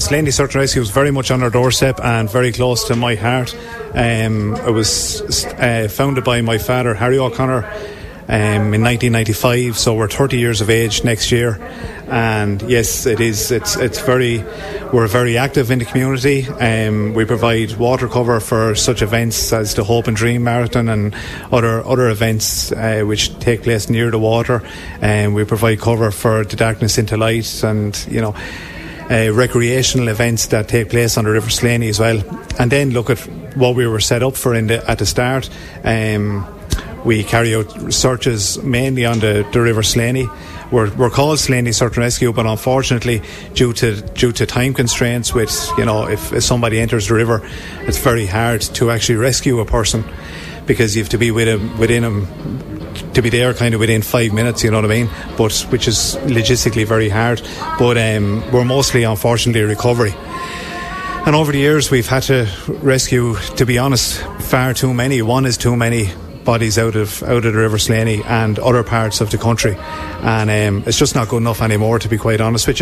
Slaney Search and Rescue was very much on our doorstep and very close to my heart. It was founded by my father, Harry O'Connor, in 1995, so we're 30 years of age next year. And yes, it is. We're very active in the community. We provide water cover for such events as the Hope and Dream Marathon and other events which take place near the water. We provide cover for the Darkness into Light and recreational events that take place on the River Slaney as well. And then look at what we were set up for at the start. We carry out searches mainly on the River Slaney. We're called Slaney Search and Rescue, but unfortunately, due to time constraints, with if somebody enters the river, it's very hard to actually rescue a person because you have to be within him to be there kind of within 5 minutes. You know what I mean? But which is logistically very hard. But we're mostly, unfortunately, recovery. And over the years, we've had to rescue, to be honest, far too many. One is too many bodies out of the River Slaney and other parts of the country, and it's just not good enough anymore, to be quite honest with you.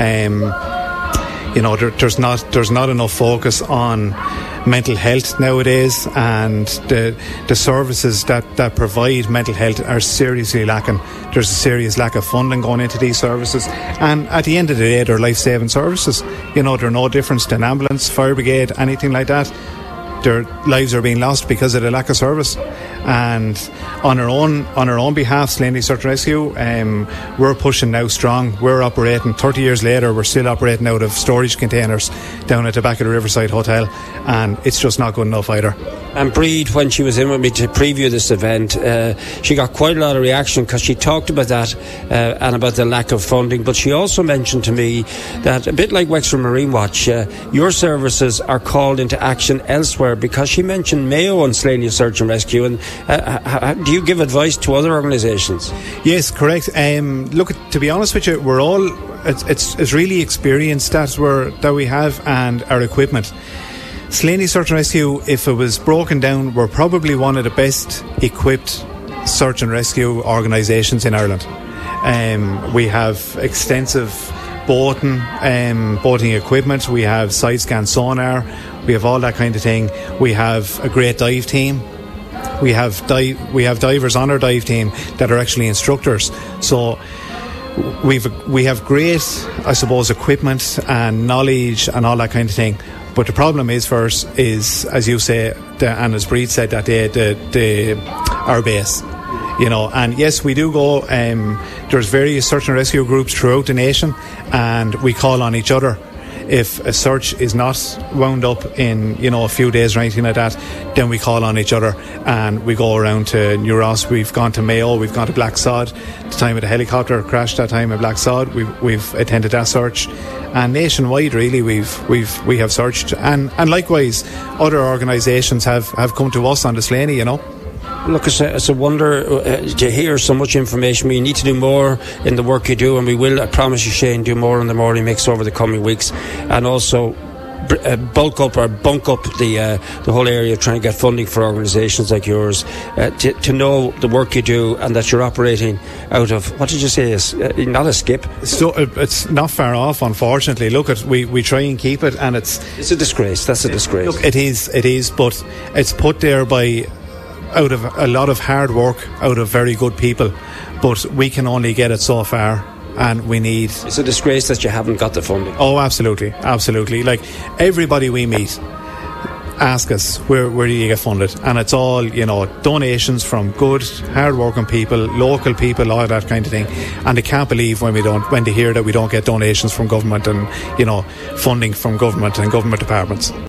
There's not enough focus on mental health nowadays, and the services that provide mental health are seriously lacking. There's a serious lack of funding going into these services, and at the end of the day, they're life-saving services. They're no different than ambulance, fire brigade, anything like that. Their lives are being lost because of the lack of service. And on our own behalf, Slaney Search and Rescue, we're pushing now strong. We're operating 30 years later. We're still operating out of storage containers down at the back of the Riverside Hotel, and it's just not good enough either. And Breed, when she was in with me to preview this event, she got quite a lot of reaction because she talked about that and about the lack of funding. But she also mentioned to me that, a bit like Wexford Marine Watch, your services are called into action elsewhere, because she mentioned Mayo and Slaney Search and Rescue. And do you give advice to other organisations? Yes, correct. Look, to be honest with you, we're all it's really experience that we have, and our equipment. Slaney Search and Rescue, if it was broken down, we're probably one of the best equipped search and rescue organisations in Ireland. We have extensive boating equipment. We have side scan sonar. We have all that kind of thing. We have a great dive team. We have divers on our dive team that are actually instructors. So we have great, I suppose, equipment and knowledge and all that kind of thing. But the problem is, first, is, as you say, and as Breed said that day, our base. And yes, we do go. There's various search and rescue groups throughout the nation, and we call on each other. If a search is not wound up in a few days or anything like that, then we call on each other and we go around to New Ross. We've gone to Mayo, we've gone to Black Sod. The time of the helicopter crash, that time at Black Sod, we've attended that search. And nationwide, really, we have searched, and likewise, other organisations have come to us on the Slaney. Look, it's a wonder to hear so much information. We need to do more in the work you do, and we will, I promise you, Shane, do more on the Morning Mix over the coming weeks, and also bunk up the whole area, trying to get funding for organisations like yours, to know the work you do, and that you're operating out of, what did you say, is not a skip? So it's not far off, unfortunately. Look, we try and keep it, and it's a disgrace. That's a disgrace. Look, it is, but it's put there out of a lot of hard work, out of very good people, but we can only get it so far, and we need... It's a disgrace that you haven't got the funding. Oh, absolutely. Like, everybody we meet ask us, where do you get funded? And it's all, donations from good, hard-working people, local people, all that kind of thing. And they can't believe when they hear that we don't get donations from government and, funding from government and government departments.